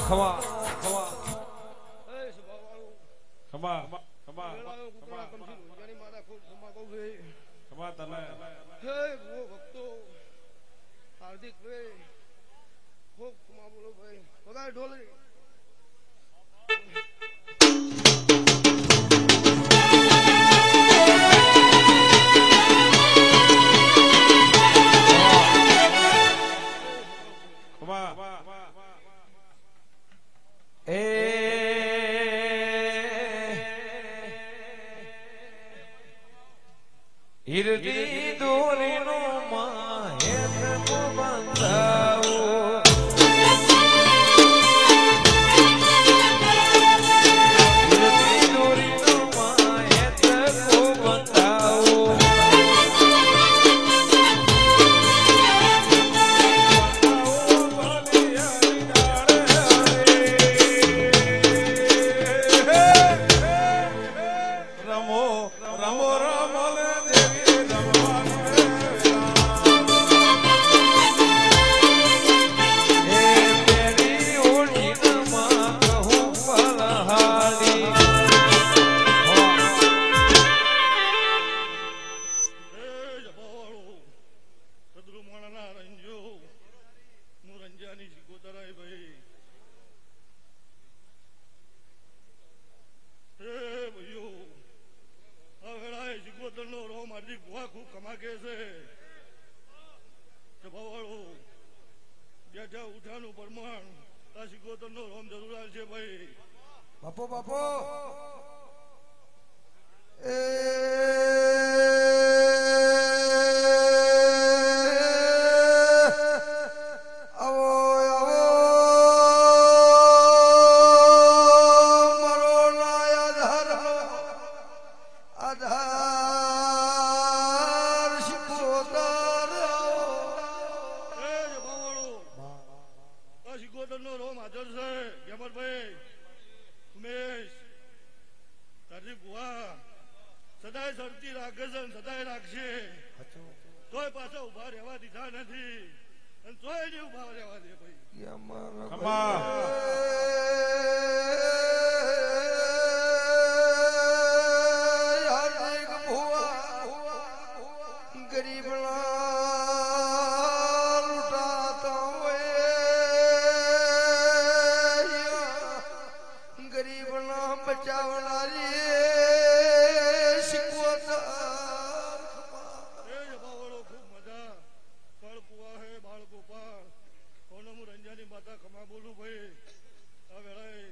ખમા ખમા એ સભા વાળો ખમા ખમા વેળાયો કુકડા કમથી ઊંજાની મારા ખૂબ ખમા કહું છે ખમા તને હે ભૂવો ભક્તો હાર્દિક ભાઈ ખૂબ ખમા બોલો ભાઈ વગાડ ઢોલરી ખમા એ હિરદી દોરીનો માહેર બંધાવો હિરદી દોરીનો માહેર બંધાવો બાપો બાપો એ આવો આવો મારો આધાર શિકોતર શિકોતર નો રોમ હાજર છે ગેમરભાઈ ઉમેશ તારી બુઆ સદાય સરતી રાખે છે સદાય રાખશે તોય પાછા ઉભા રહેવા દીધા નથી અને તોય નહીં ઉભા રહેવા દે ભાઈ ખમા ગરીબ લૂટાતા હોય ગરીબ ના બચાવનારી શીખવતા ખૂબ મજા ફળ પુવા હે બાળ ગોપાલ હું રંજાની માતા ખમા બોલું ભાઈ આ વેળાએ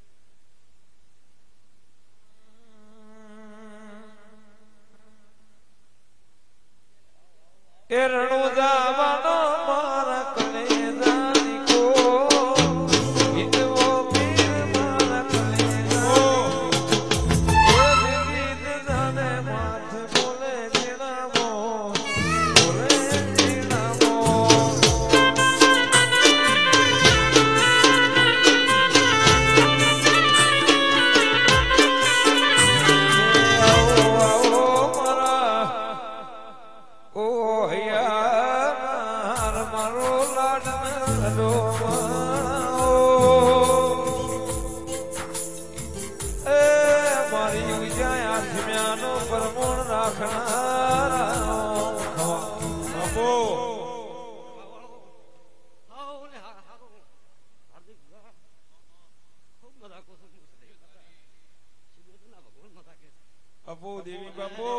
એ રણુજાવાનો મારા કલેજાની કો હિંદવો પીર મારા કલેજા એ વિવિધ જાને માથે બોલે જીણામો બોલે જીણામો આવો આવો મારા ઓ યાર મારો લાડનો રોમાઓ એ મારી વિજય આત્મ્યાનો પરમોણ રાખનારા બાપો બાપુ દેવી બાપુ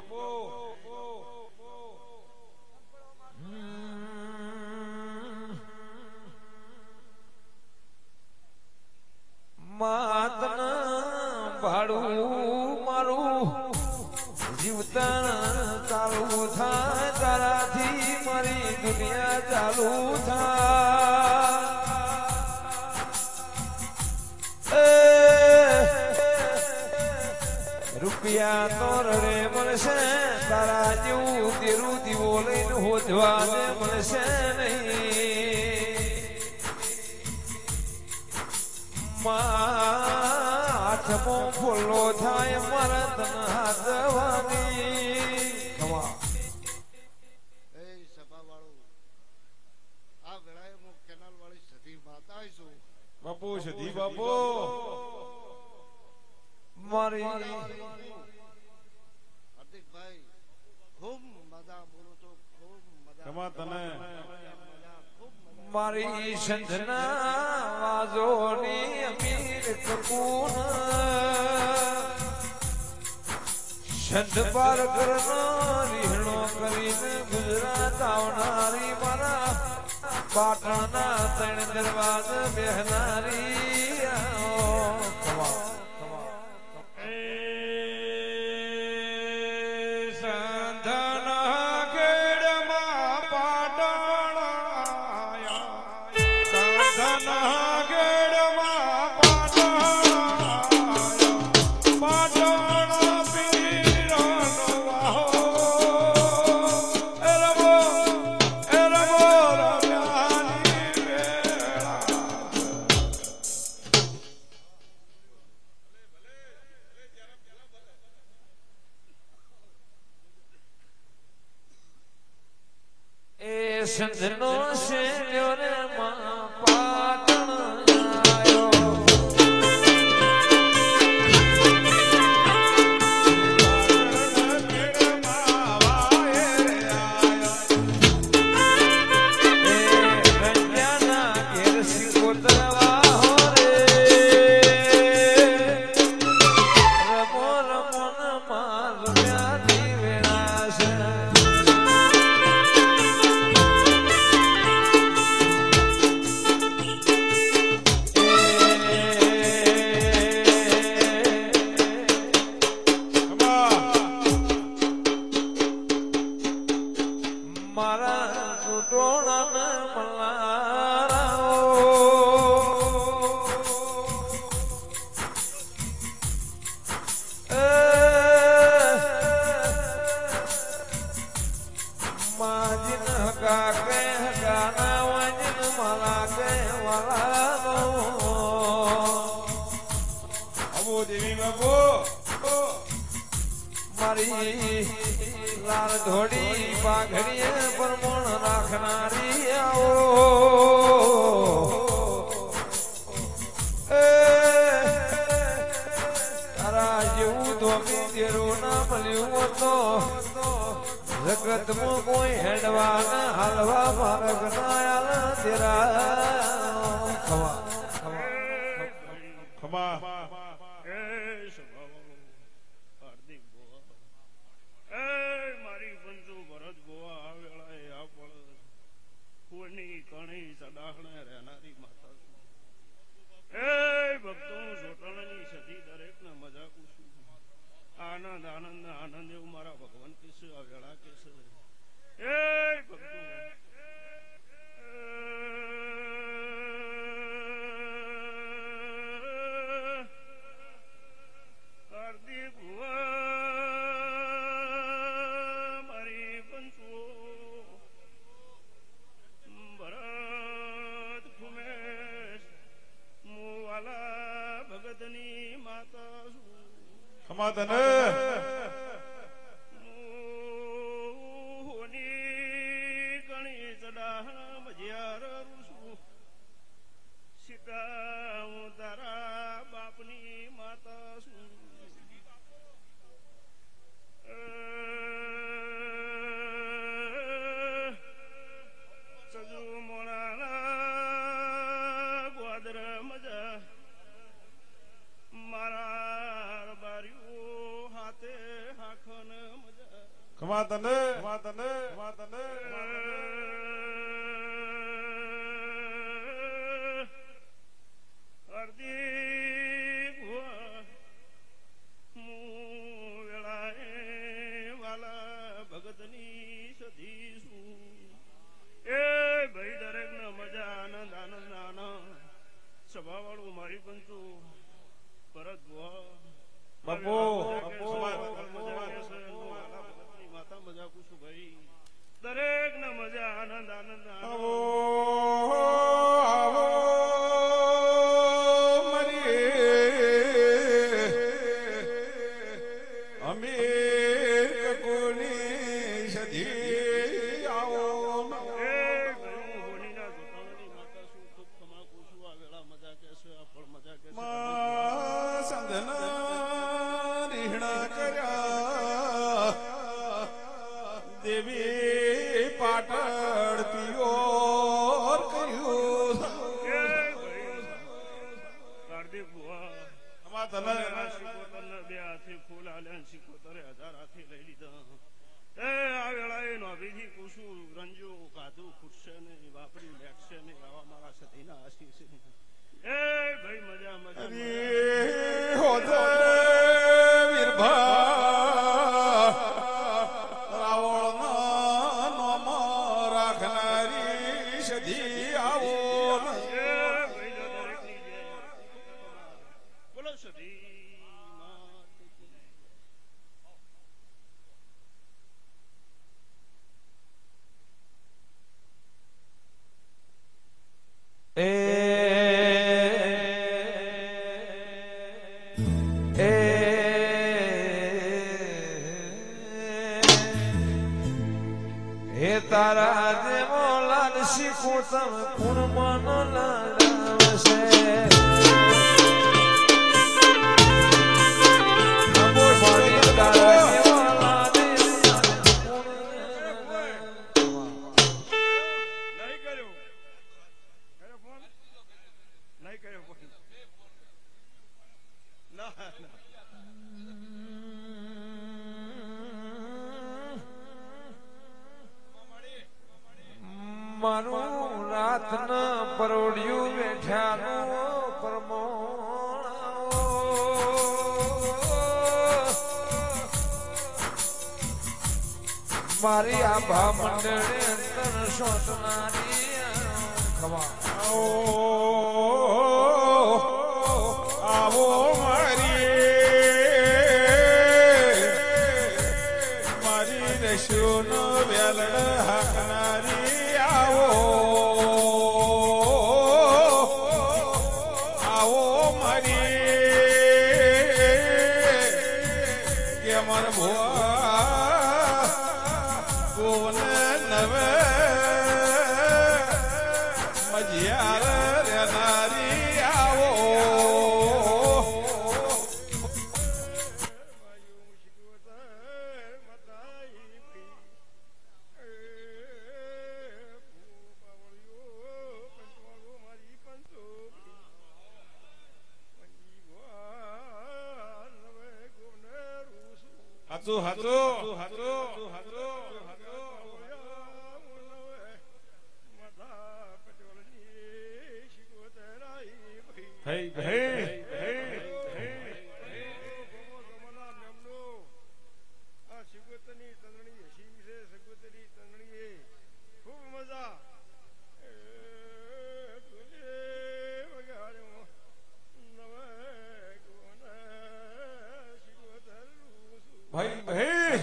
માતના ભાડું મારું જીવતન ચાલુ થાય તારાથી મારી દુનિયા ચાલુ થાય રૂપિયા તો રડે મળશે તારા જેવું તેરું દીવો લઈને હોજવાને મળશે નહીં આઠમો ફૂલો થાય મારા તન હાથવાની બાપુ સધી બાપુ મારી હાર્દિકભાઈ ખૂબ મજા બોલો છો ખૂબ મજા તમા તને મારી સંધના વાજોની અમીર કપૂન સંધ પાર કરનારી હિણો કરીને ગુજરાત આવનારી મારા પાટણના ત્રણ દરવાજ બેહનારી સંધનો શેલ્યો રે માં પાટણ આયો મારી લાલ ધોડી પાઘડીએ પરમણ રાખનારી આવો તારા જેવું ધોમી દેરું ના મળ્યું તો જગતમાં કોઈ હેડવા ના હાલવા માર્ગ ના આલા તેરા ખવા ખમા કણી સદાહણે રહેનારી માતા એ ભક્તો સોટણની સધી દરેક ને મજા કુશું આનંદ આનંદ આનંદ એવું મારા ભગવાન કેસે આ વેળા કેસે એ ભક્તો હાર્દિક મારી પંચો ભગતની માતા ખમા તને ગણી ચડાહણ મજિયાર રૂસું સીતા હું તારા બાપની માતા છું સજુ મોણાના ગ્વાદર મજા મારા બારીઓ હાથે હાખન મજા ખમા તને ખમા તને ખમા તને હાર્દિક હું વેળાએ વાલા ભગતની સધી છું એ ભાઈ દરેક ને મજા આનંદ આનંદ આનંદ સભા વાળું મારી પંચું ભરત બાપુ માતા મજા કુશું ભાઈ દરેક ને મજા આનંદ આનંદ આવો આવો છે આ પણ મજા કે સંધના રીહણા કર્યા દેવી પાટણ પિયોર કર્યું કાર્તિક બુઆ આમાં તને શિકોતરને બે હાથી ફૂલ આલ્યા શિકોતરે 1000 હાથી લઈ લીધા એ આ વેળાએ નોભીથી પૂછું રંજુ કાધું ખૂટશે ને વાપરી લેખશે ને આવા મારા સતીના આશીષ એ ભાઈ મજા મજા અરે હોદે વીરભા રાવણના નામ રાખનારી સધી આવો બોલો સધી હે તારા જેવો લાલસી કોતમ કોણ મન લડાવશે તારા જેવો મારું રાત ન પરોડ્યું બેઠાનું પરમોણ મારી આભા મંડળે અંતર શોષનારી ખવા આવો મારી રશોનો વેલણ હાકનારી આવો મારી કે મન ભુવા કોને નવે મજિયાર રેનારી આવો હાચું હાચું હાચું હાચું હે હે ભાઈ ભાઈ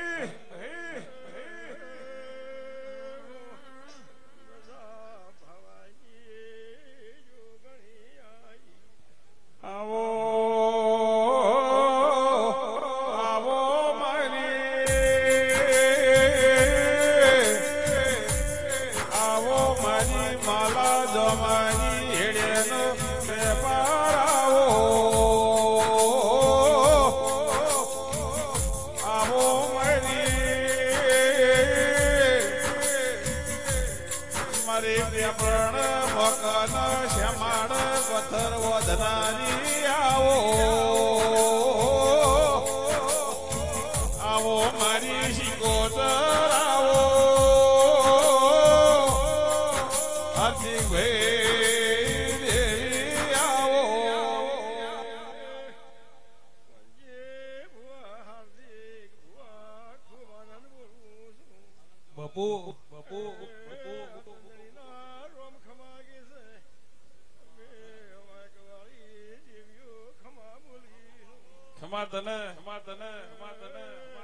આવો આવો મારી માલા જમાની હેડેનો વેપાર આવો મારી પ્રેમણ મકન શ્યામાણ પથ્થર વધનારી આવો મારી શિકોતર આવો હાર્દિક ભાઈ આવો બપુ બપુ બપુ ખમા તને